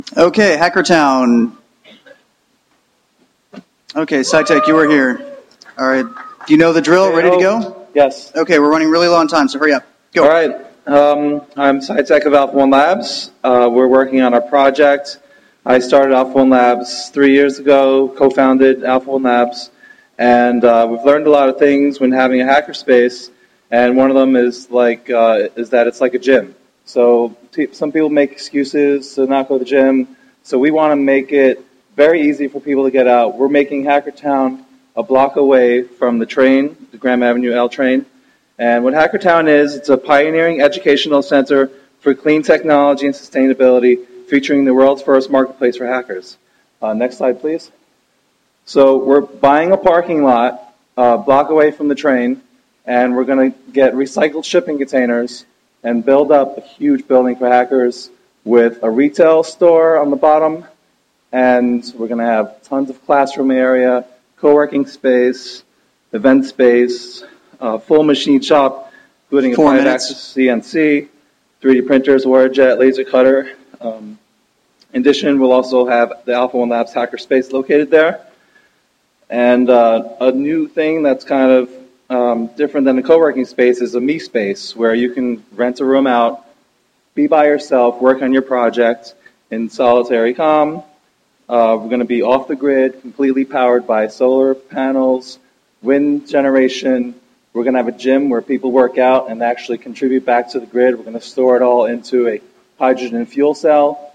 Okay, Hackertown. Okay, SciTech, you were here. All right. Do you know the drill? Ready to go? Yes. Okay, we're running really low on time, so hurry up. Go. All right. I'm SciTech of Alpha One Labs. We're working on our project. I started Alpha One Labs 3 years ago, co-founded Alpha One Labs, and we've learned a lot of things when having a hackerspace. And one of them is that it's like a gym. So some people make excuses to not go to the gym. So we want to make it very easy for people to get out. We're making Hackertown a block away from the train, the Graham Avenue L train. And what Hackertown is, it's a pioneering educational center for clean technology and sustainability, featuring the world's first marketplace for hackers. Next slide, please. So we're buying a parking lot a block away from the train, and we're going to get recycled shipping containers and build up a huge building for hackers with a retail store on the bottom, and we're going to have tons of classroom area, co-working space, event space, full machine shop, including a 5-axis CNC, 3D printers, WaterJet, laser cutter. In addition, we'll also have the Alpha One Labs hackerspace located there. And a new thing that's kind of different than a co-working space is a Me space, where you can rent a room out, be by yourself, work on your project in solitary calm. We're going to be off the grid, completely powered by solar panels, wind generation. We're going to have a gym where people work out and actually contribute back to the grid. We're going to store it all into a hydrogen fuel cell.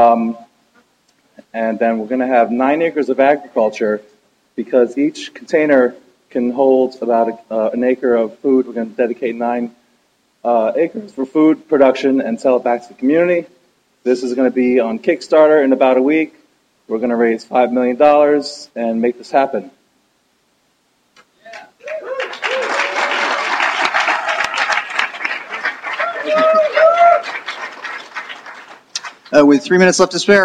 And then we're going to have 9 acres of agriculture, because each container can hold about an acre of food. We're going to dedicate 9 acres for food production and sell it back to the community. This is going to be on Kickstarter in about a week. We're going to raise $5 million and make this happen. With 3 minutes left to spare.